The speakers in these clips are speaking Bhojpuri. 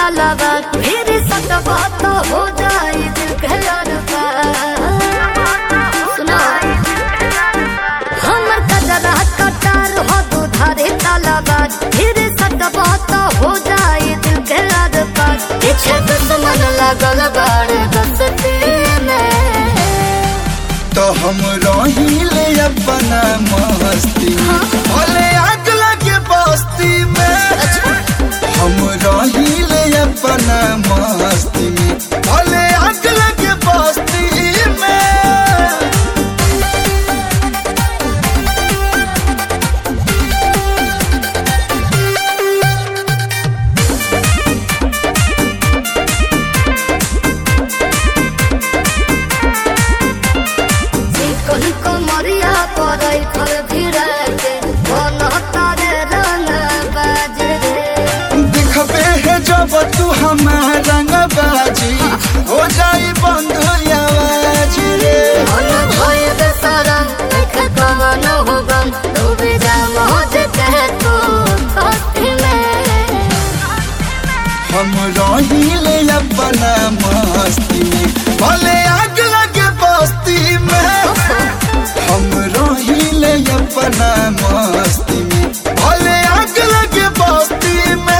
तालाबा फिर सटवा तो हो जाए दिल के अरबा। सुनो हमर कजरा कटार हो दुधारे तालाबा फिर सटवा तो हो जाए दिल के अरबा। पीछे दुश्मन लगल बाड़ बसती में तो हम रहिले अपना मस्ती भले आग लगे बस्ती में। हम रहिले अपना मस्ती में भले आग लगे बस्ती में। कमरिया पर फल भिड़ा के तारे रंग बाजे दिखबे है जब तू हमारा रंग बाजी हो जाई बंद आवाज रे। मन भय बेसरम देख कवन हो गम डूबे जा मौज कह तू कस्ती में। हम रहिले अपना मस्ती में भले आग लगे बस्ती में। हम रहिले अपना मस्ती में भले आग लगे बस्ती में।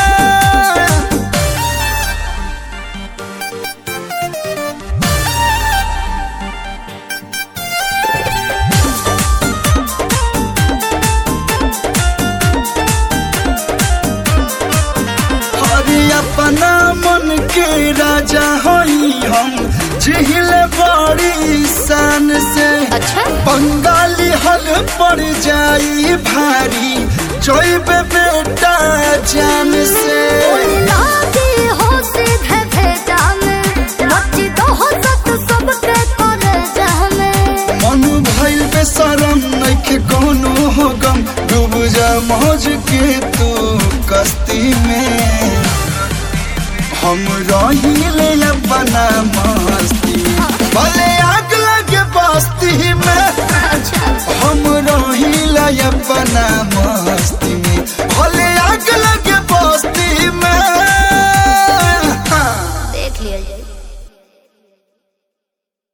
हरी अपना मन के राजा होई हम जिहिले बड़ी शान से। अच्छा बंगाली हल पड़ जाई भारी जोइबे बेटा जान से। लागी हो सीधे भेजा में नची तो हो सत सबके करे जामे। मन भइल बेशरम नइखे कोनो हो गम डूब जा मौज के तू कश्ती में। हम रहिले अपना मस्ती भले आग लगे बस्ती में। हम रहिले अपना